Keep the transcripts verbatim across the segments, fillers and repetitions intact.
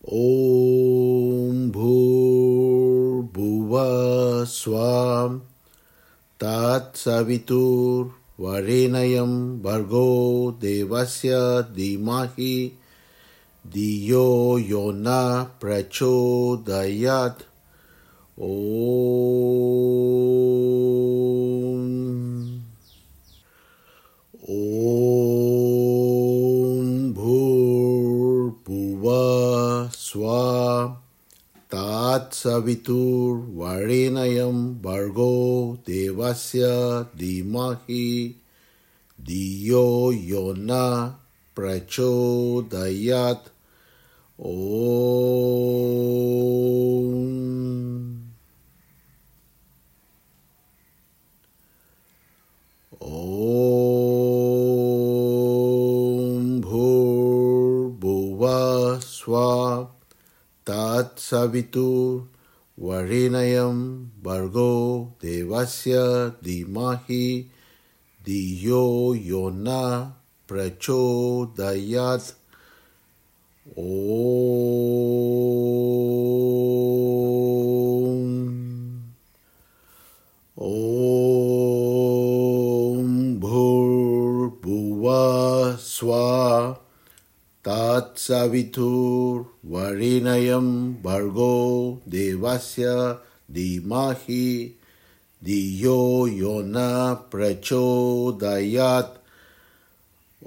ॐ भूर्भुवः स्वः तत्सवितुर्वरेण्यं भर्गो देवस्य धीमहि धियो यो नः प्रचोदयात्। ॐ ॐ भूर्भुवः स्वः तत्सवितुर्वरेण्यं भर्गो देवस्य धीमहि धियो यो नः प्रचोदयात्। ॐ ॐ भूर्भुवः स्वः तत्सवितुर्वरेण्यं भर्गो देवस्य धीमहि धियो यो नः प्रचोदयात्। ॐ ॐ भूर्भुवः स्वः तत्सवितुर्वरेण्यं भर्गो देवस्य धीमहि धियो यो नः प्रचोदयात्। ॐ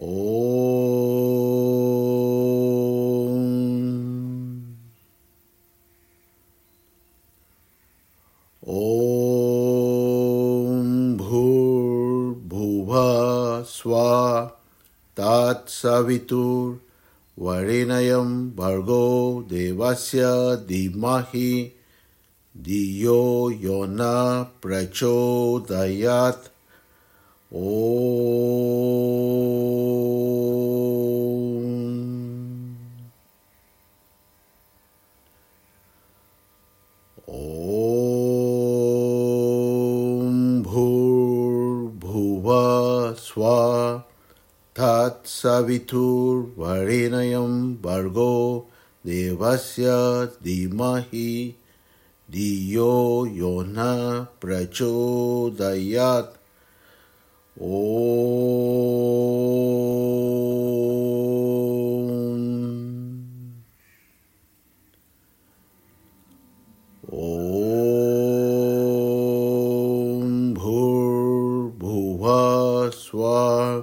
ॐ भूर्भुवः स्वः तत्सवितुर्वरेण्यं भर्गो देवस्य धीमहि धियो यो नः प्रचोदयात्। ॐ ॐ भूर्भुवः स्वः तत्सवितुर्वरेण्यं भर्गो देवस्य धीमहि धियो यो नः प्रचोदयात्। ॐ ॐ भूर्भुवः स्वः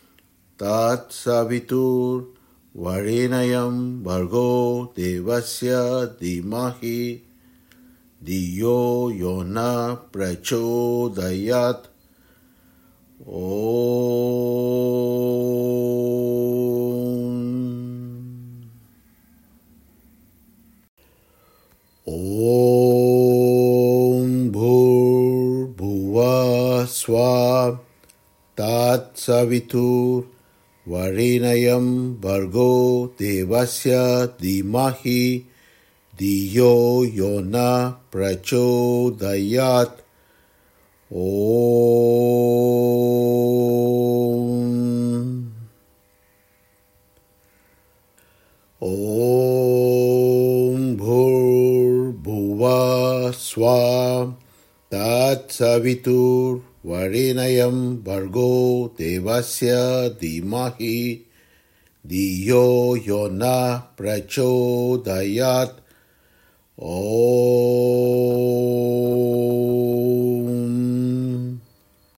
तत्सवितुर्वरेण्यं भर्गो देवस्य धीमहि धियो यो नः प्रचोदयात्। ॐ ॐ भूर्भुवः स्वः तत्सवितुर्वरेण्यं भर्गो देवस्य धीमहि धियो यो नः प्रचोदयात्। ॐ ॐ भूर्भुवः स्वः तत्सवितुर्वरेण्यं भर्गो देवस्य धीमहि धियो यो नः प्रचोदयात्। ॐ